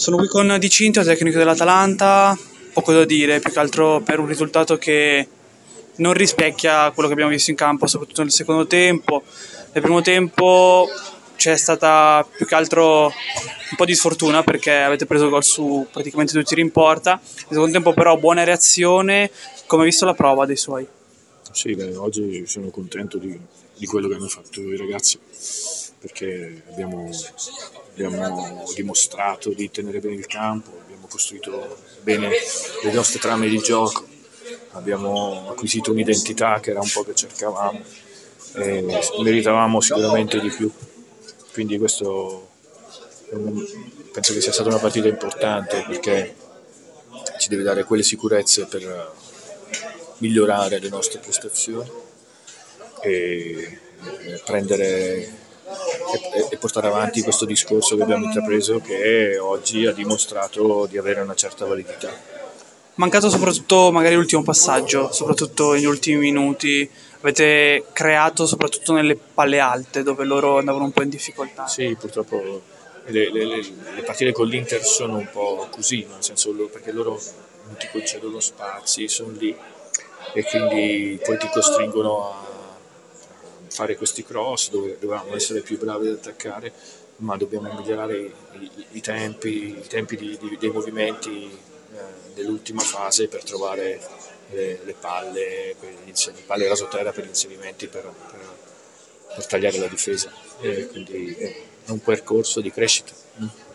Sono qui con Di Cinto, tecnico dell'Atalanta, poco da dire, più che altro per un risultato che non rispecchia quello che abbiamo visto in campo, soprattutto nel secondo tempo. Nel primo tempo c'è stata più che altro un po' di sfortuna perché avete preso gol su praticamente due tiri in porta. Nel secondo tempo però buona reazione, come hai visto la prova dei suoi. Sì, beh, oggi sono contento di quello che hanno fatto i ragazzi, perché abbiamo dimostrato di tenere bene il campo, abbiamo costruito bene le nostre trame di gioco, abbiamo acquisito un'identità che era un po' che cercavamo e meritavamo sicuramente di più. Quindi questo penso che sia stata una partita importante perché ci deve dare quelle sicurezze per migliorare le nostre prestazioni e prendere e portare avanti questo discorso che abbiamo intrapreso, che oggi ha dimostrato di avere una certa validità. Mancato soprattutto magari l'ultimo passaggio, soprattutto negli ultimi minuti. Avete creato soprattutto nelle palle alte dove loro andavano un po' in difficoltà. Sì, purtroppo le partite con l'Inter sono un po' così, nel senso perché loro non ti concedono spazi, sono lì e quindi poi ti costringono a fare questi cross dove dovevamo essere più bravi ad attaccare, ma dobbiamo migliorare i tempi dei movimenti dell'ultima fase per trovare le palle, palle rasoterra per gli inserimenti per tagliare la difesa. Quindi è un percorso di crescita.